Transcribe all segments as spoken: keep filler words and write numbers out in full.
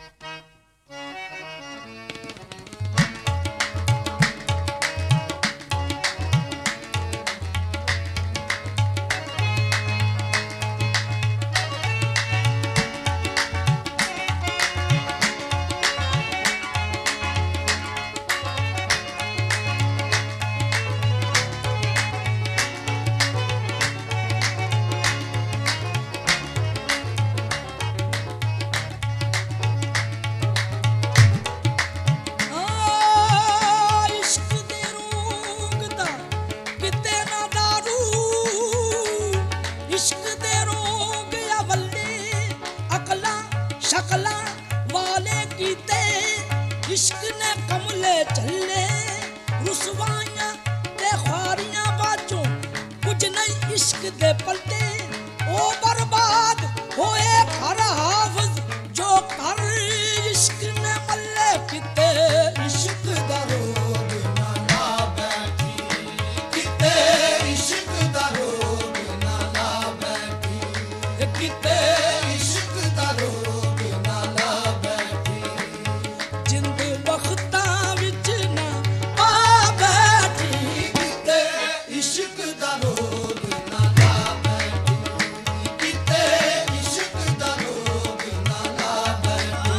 इश्क ने कमले चले रुसवाइयां ते ख्वारियां बाजों कुछ नहीं इश्क दे पलटे ओ बर्बाद होए घर हाफिज जो कर इश्क ने मल्ले किते इश्क दा रोग ना ला बैठी किते इश्क दा रोग ना ला बैठी किते इश्क दा रोग ना ला बैठी जिंद वक्तां विच ना पा बैठी किते इश्क दा रोग ना ला बैठी किते इश्क दा रोग ना ला बैठी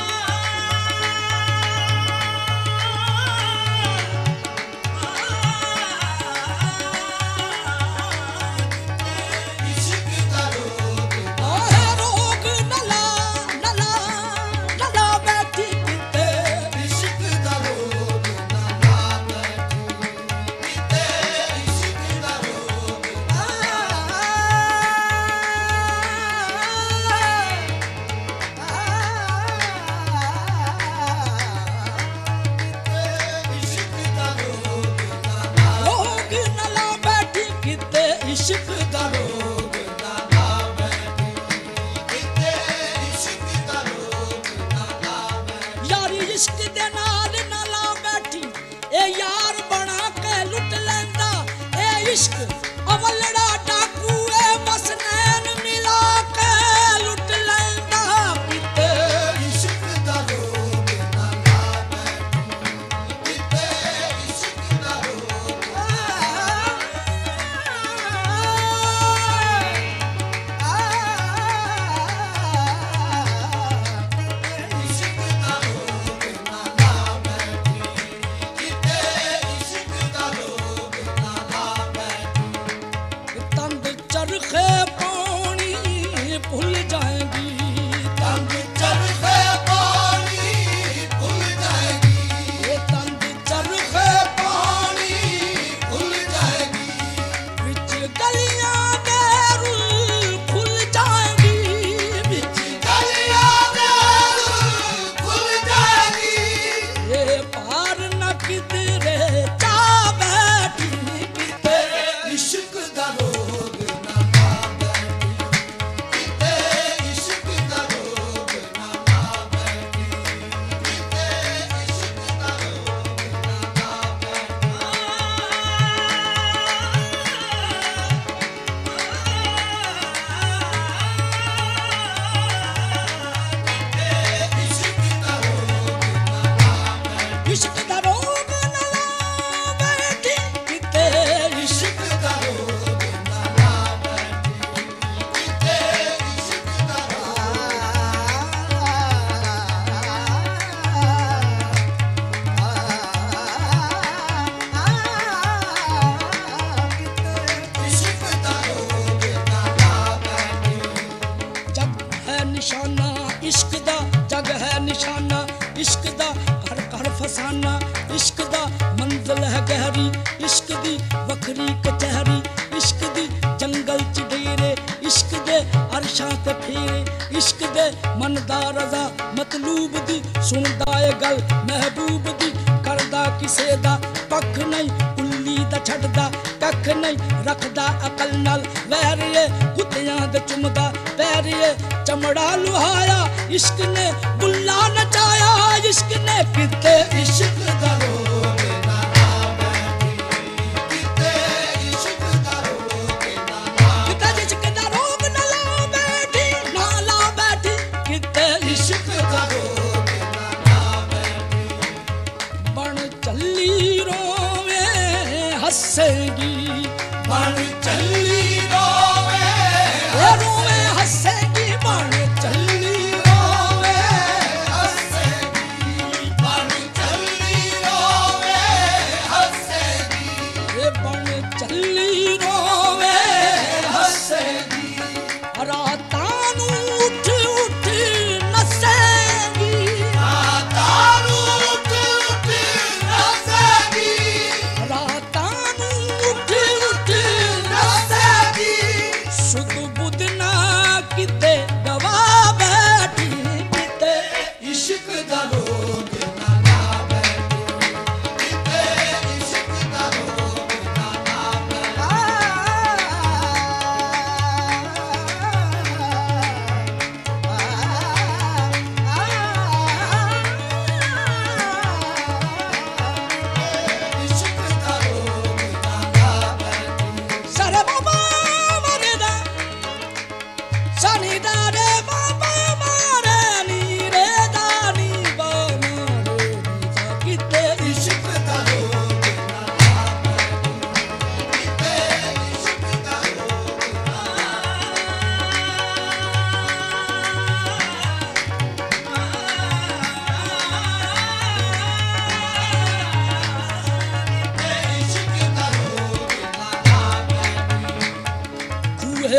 इश्क दा रोग ओए रोग ना ला ना ला ना ला बैठी किते इश्क दा रोग ना ला बैठी किते इश्क दा रोग इश्क दा रोग ना रोग ना ला बैठी किते इश्क दा रोग ना ला बैठी किते इश्क दा रोग ना ला बैठी यारी इश्क दे नाल ना ला बैठी ए यार बना के लुट लैंदा ए इश्क अवलड़ा डाकू ए बस नैन मिला के लुट लैंदा किते इश्क दा रोग ना ला बैठी किते इश्क दा रोग इश्क दा रोग ना ला बैठी किते इश्क दा रोग ना ला बैठी तंग चरखे पानी भूल जाएगी तंग चरखे पानी भूल जाएगी ये तंग चरखे पानी भूल जाएगी बिच गलियां दे रुल खुल जाएगी बिच गलियां दे रुल खुल जाएगी ये पार न किधरे जा बैठी किते इश्क दा रोग ना ला बैठी किते इश्क दा रोग ना ला बैठी किते इश्क दा रोग ना ला बैठी इश्क दा रोग ना ला बैठी इश्क दा रोग ना ला बैठी किते इश्क दा रोग ना ला बैठी किते इश्क दा इश्क दा रोग ना ला बैठी जग है निशाना इश्क दा जग है निशाना इश्क दा घर घर फसाना इश्क दा मंजिल है गहरी इश्क दी वखरी कचहरी इश्क दी जंगल च डेरे इश्क दे अरशां ते फेरे इश्क दे मन दा रज़ा मतलूब दी सुनदा ए गल महबूब दी करदा किसे दा पक्ख नहीं उल्ली दा छड्डदा कख नहीं रखदा अकल नाल वैरिए कुत्तियां दे चुमदा पैरिए चमड़ा लुहाया इश्क ने बुल्ला नचाया इश्क ने किते इश्क दा रोग ना ला बैठी किते इश्क दा रोग ना ला किते इश्क दा रोग ना ला बैठी ना ला बैठी किते इश्क दा रोग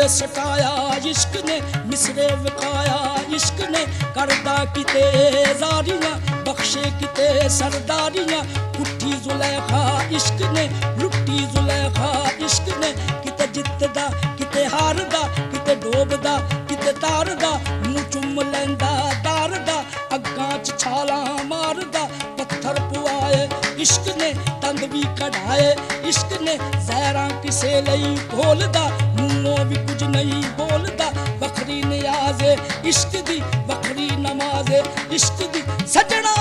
ਸਟਾਇਆ ਇਸ਼ਕ ਨੇ ਮਿਸਰੇ ਵਿਕਾਇਆ ਇਸ਼ਕ ਨੇ ਕਰਦਾ ਕਿਤੇ ਜ਼ਾਰੀਆਂ ਬਖਸ਼ੇ ਕਿਤੇ ਸਰਦਾਰੀਆਂ ਉੱਠੀ ਜ਼ੁਲੈਖਾ ਇਸ਼ਕ ਨੇ ਲੁੱਟੀ ਜ਼ੁਲੈਖਾ ਇਸ਼ਕ ਨੇ ਕਿਤੇ ਜਿੱਤਦਾ ਕਿਤੇ ਹਾਰਦਾ ਕਿਤੇ ਡੋਬਦਾ ਕਿਤੇ ਤਾਰਦਾ ਮੂੰਹ ਚੁੰਮ ਲੈਂਦਾ ਤਾਰਦਾ ਅੱਗਾਂ 'ਚ ਛਾਲਾਂ ਮਾਰਦਾ ਪੱਥਰ ਪਵਾਏ ਇਸ਼ਕ ਨੇ ਤੰਦ ਵੀ ਕਢਾਏ ਇਸ਼ਕ ਨੇ ਜ਼ਹਿਰਾਂ ਕਿਸੇ ਲਈ ਘੋਲਦਾ ਮੂੰਹੋਂ ਵੀ ਕੁਝ ਨਹੀਂ ਬੋਲਦਾ ਵੱਖਰੀ ਨਿਆਜ਼ੇ ਇਸ਼ਕ ਦੀ ਵੱਖਰੀ ਨਮਾਜ਼ੇ ਇਸ਼ਕ ਦੀ ਸਜਣਾ